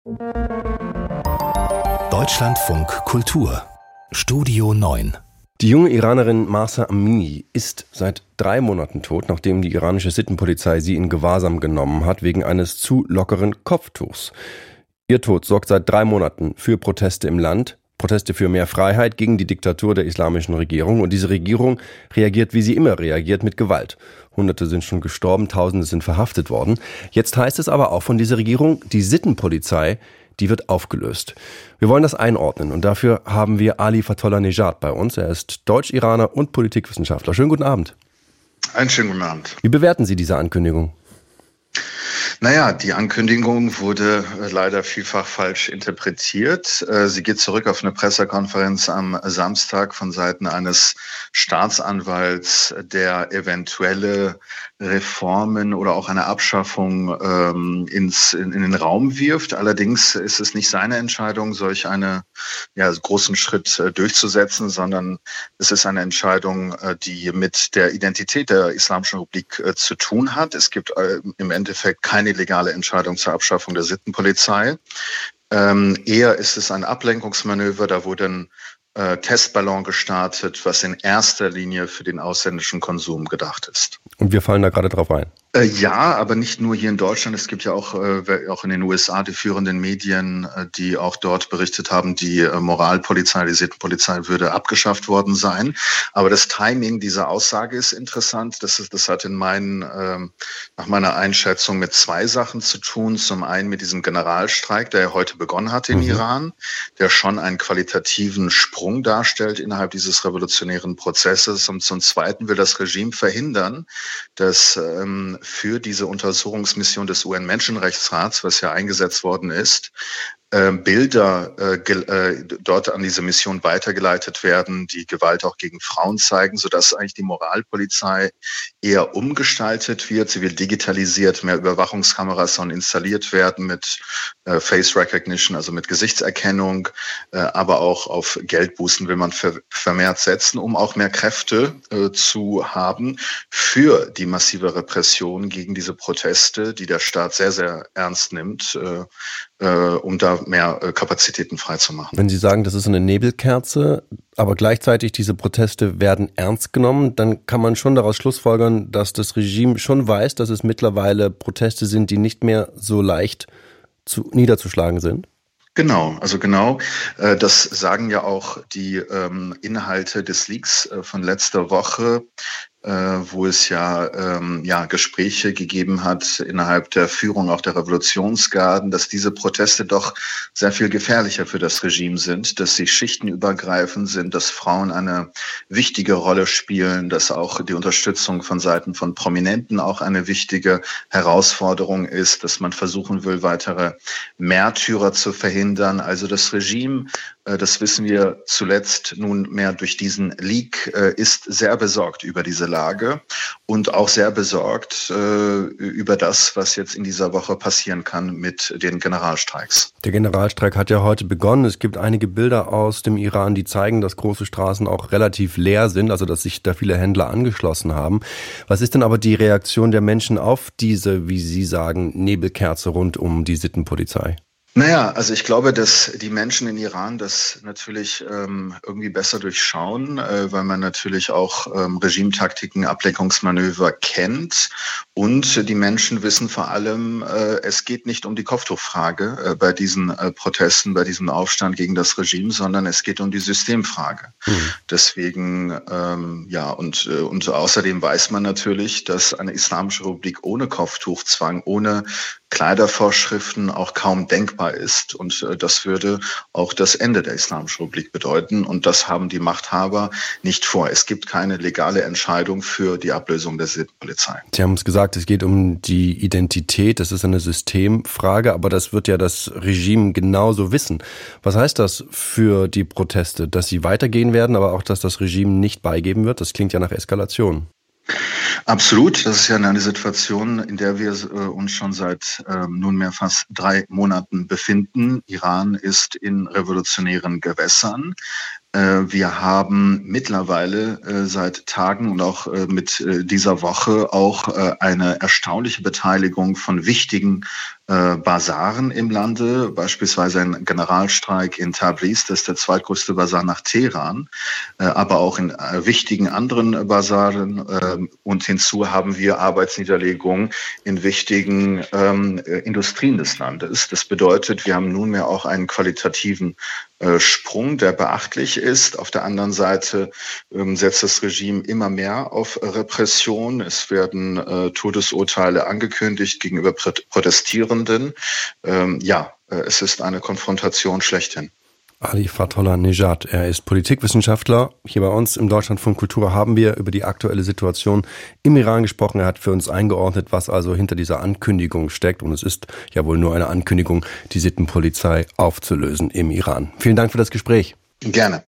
Deutschlandfunk Kultur Studio 9. Die junge Iranerin Mahsa Amini ist seit 3 Monaten tot, nachdem die iranische Sittenpolizei sie in Gewahrsam genommen hat, wegen eines zu lockeren Kopftuchs. Ihr Tod sorgt seit 3 Monaten für Proteste im Land, Proteste für mehr Freiheit gegen die Diktatur der islamischen Regierung. Und diese Regierung reagiert, wie sie immer reagiert, mit Gewalt. Hunderte sind schon gestorben, Tausende sind verhaftet worden. Jetzt heißt es aber auch von dieser Regierung, die Sittenpolizei, die wird aufgelöst. Wir wollen das einordnen und dafür haben wir Ali Fatollah-Nejad bei uns. Er ist Deutsch-Iraner und Politikwissenschaftler. Schönen guten Abend. Einen schönen guten Abend. Wie bewerten Sie diese Ankündigung? Naja, die Ankündigung wurde leider vielfach falsch interpretiert. Sie geht zurück auf eine Pressekonferenz am Samstag von Seiten eines Staatsanwalts, der eventuelle Reformen oder auch eine Abschaffung in den Raum wirft. Allerdings ist es nicht seine Entscheidung, solch einen großen Schritt durchzusetzen, sondern es ist eine Entscheidung, die mit der Identität der Islamischen Republik zu tun hat. Es gibt im Endeffekt keine legale Entscheidung zur Abschaffung der Sittenpolizei. Eher ist es ein Ablenkungsmanöver, da wurde ein Testballon gestartet, was in erster Linie für den ausländischen Konsum gedacht ist. Und wir fallen da gerade drauf ein. Ja, aber nicht nur hier in Deutschland. Es gibt ja auch in den USA die führenden Medien, die auch dort berichtet haben, die Moralpolizei, die Sittenpolizei würde abgeschafft worden sein. Aber das Timing dieser Aussage ist interessant. Das hat nach meiner Einschätzung mit 2 Sachen zu tun. Zum einen mit diesem Generalstreik, der ja heute begonnen hat in Iran, der schon einen qualitativen Sprung darstellt innerhalb dieses revolutionären Prozesses. Und zum Zweiten will das Regime verhindern, dass für diese Untersuchungsmission des UN-Menschenrechtsrats, was ja eingesetzt worden ist, Bilder dort an diese Mission weitergeleitet werden, die Gewalt auch gegen Frauen zeigen, sodass eigentlich die Moralpolizei eher umgestaltet wird. Sie wird digitalisiert, mehr Überwachungskameras sollen installiert werden mit Face Recognition, also mit Gesichtserkennung, aber auch auf Geldbußen will man vermehrt setzen, um auch mehr Kräfte zu haben für die massive Repression gegen diese Proteste, die der Staat sehr, sehr ernst nimmt, um da mehr Kapazitäten freizumachen. Wenn Sie sagen, das ist eine Nebelkerze, aber gleichzeitig diese Proteste werden ernst genommen, dann kann man schon daraus schlussfolgern, dass das Regime schon weiß, dass es mittlerweile Proteste sind, die nicht mehr so leicht niederzuschlagen sind? Genau. Das sagen ja auch die Inhalte des Leaks von letzter Woche, wo es Gespräche gegeben hat innerhalb der Führung auch der Revolutionsgarden, dass diese Proteste doch sehr viel gefährlicher für das Regime sind, dass sie schichtenübergreifend sind, dass Frauen eine wichtige Rolle spielen, dass auch die Unterstützung von Seiten von Prominenten auch eine wichtige Herausforderung ist, dass man versuchen will, weitere Märtyrer zu verhindern. Also das Regime, das wissen wir zuletzt nunmehr durch diesen Leak, ist sehr besorgt über diese Lage und auch sehr besorgt über das, was jetzt in dieser Woche passieren kann mit den Generalstreiks. Der Generalstreik hat ja heute begonnen. Es gibt einige Bilder aus dem Iran, die zeigen, dass große Straßen auch relativ leer sind, also dass sich da viele Händler angeschlossen haben. Was ist denn aber die Reaktion der Menschen auf diese, wie Sie sagen, Nebelkerze rund um die Sittenpolizei? Naja, also ich glaube, dass die Menschen in Iran das natürlich irgendwie besser durchschauen, weil man natürlich auch Regimetaktiken, Ablenkungsmanöver kennt. Und die Menschen wissen vor allem, es geht nicht um die Kopftuchfrage bei diesen Protesten, bei diesem Aufstand gegen das Regime, sondern es geht um die Systemfrage. Deswegen, und außerdem weiß man natürlich, dass eine islamische Republik ohne Kopftuchzwang, ohne Kleidervorschriften auch kaum denkbar ist. Und das würde auch das Ende der Islamischen Republik bedeuten. Und das haben die Machthaber nicht vor. Es gibt keine legale Entscheidung für die Ablösung der Sittenpolizei. Sie haben es gesagt, es geht um die Identität. Das ist eine Systemfrage, aber das wird ja das Regime genauso wissen. Was heißt das für die Proteste? Dass sie weitergehen werden, aber auch, dass das Regime nicht beigeben wird? Das klingt ja nach Eskalation. Absolut. Das ist ja eine Situation, in der wir uns schon seit nunmehr fast 3 Monaten befinden. Iran ist in revolutionären Gewässern. Wir haben mittlerweile seit Tagen und auch mit dieser Woche auch eine erstaunliche Beteiligung von wichtigen Basaren im Lande, beispielsweise ein Generalstreik in Tabriz, das ist der zweitgrößte Basar nach Teheran, aber auch in wichtigen anderen Basaren. Und hinzu haben wir Arbeitsniederlegungen in wichtigen Industrien des Landes. Das bedeutet, wir haben nunmehr auch einen qualitativen Sprung, der beachtlich ist. Auf der anderen Seite setzt das Regime immer mehr auf Repression. Es werden Todesurteile angekündigt gegenüber Protestierenden. Es ist eine Konfrontation schlechthin. Ali Fathollah Nejad, er ist Politikwissenschaftler. Hier bei uns im Deutschlandfunk Kultur haben wir über die aktuelle Situation im Iran gesprochen. Er hat für uns eingeordnet, was also hinter dieser Ankündigung steckt. Und es ist ja wohl nur eine Ankündigung, die Sittenpolizei aufzulösen im Iran. Vielen Dank für das Gespräch. Gerne.